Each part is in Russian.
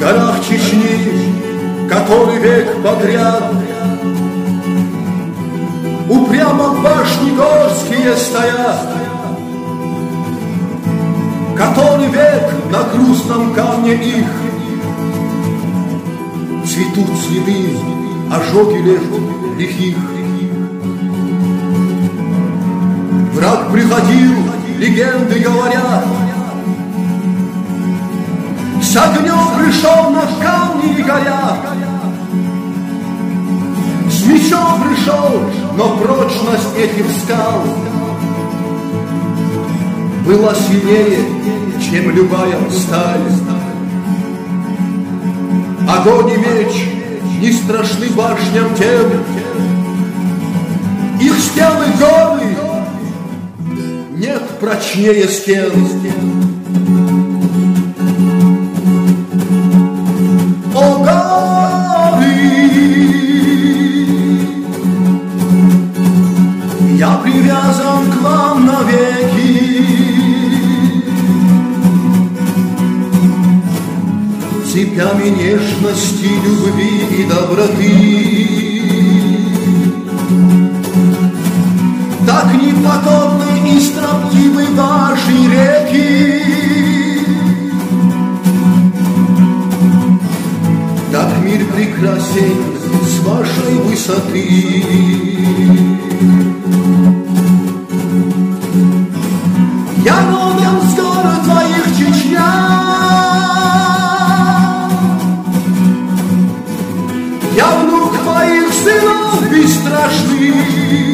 горах Чечни, который век подряд упрямо башни горские стоят, который век на грустном камне их цветут следы, ожоги лихих. Враг приходил, легенды говорят, с огнем пришел на камни и горят. С мечом пришел, но прочность этих скал была сильнее, чем любая сталь. Огонь и меч не страшны башням тем, их стены горы, нет прочнее стен. О, горы, я привязан к вам навеки, цепями нежности, любви и доброты. Так непокорны и строптивы ваши реки, так мир прекрасен с вашей высоты. Я родом с гор твоих, Чечня, я внук твоих сынов бесстрашных.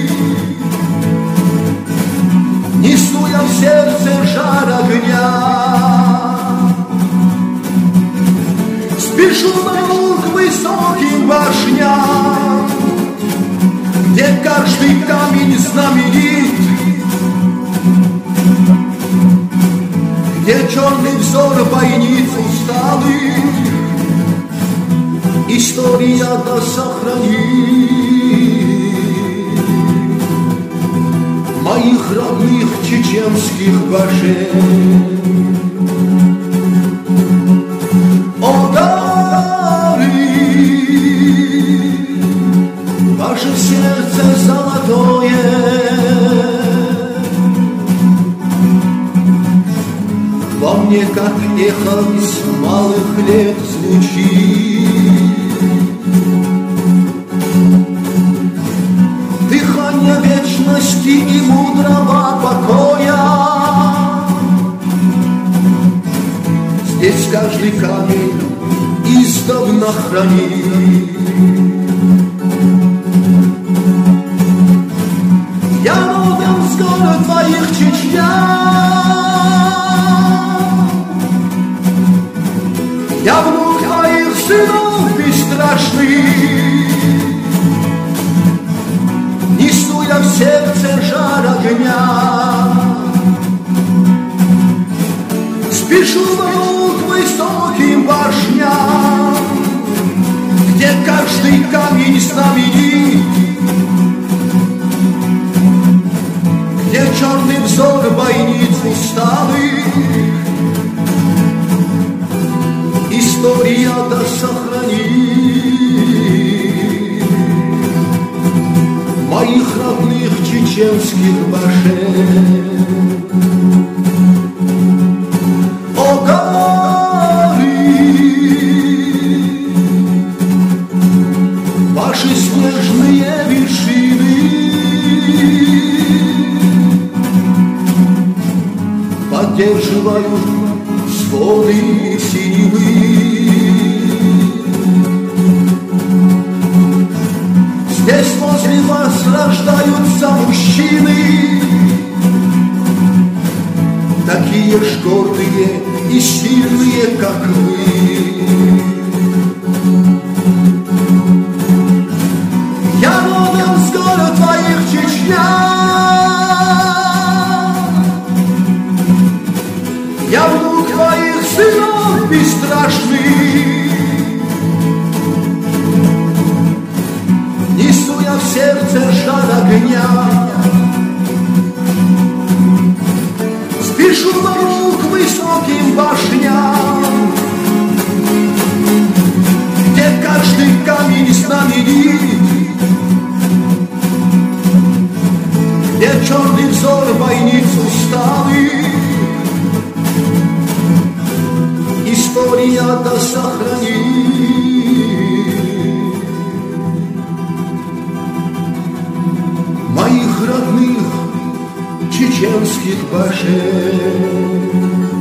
Несу я в сердце жар огня, спешу наук к высоким башням, где каждый камень знаменит, где черный взор бойниц усталых история да сохранит моих родных чеченских башен. О, горы, ваше сердце золотое, во мне как эхо с малых лет звучит. Дыхание вечности и мудрого покоя. Здесь каждый камень издавна хранит. Я родом с гор твоих, Чечня, я внук твоих сынов бесстрашных. Несу я в сердце жар огня, спешу к высоким башням, где каждый камень знаменит, где черный взор бойниц усталых история да сохранит моих родных чеченских башен. О, горы, ваши снежные вершины поддерживают своды синевы. Здесь возле вас рождаются мужчины, такие ж гордые и сильные, как вы. Я родом с гор твоих, Чечня, я внук твоих сынов бесстрашных. Несу я в сердце жар огня, спешу к высоким башням, где черный взор бойниц усталый. История да сохранит моих родных чеченских башен.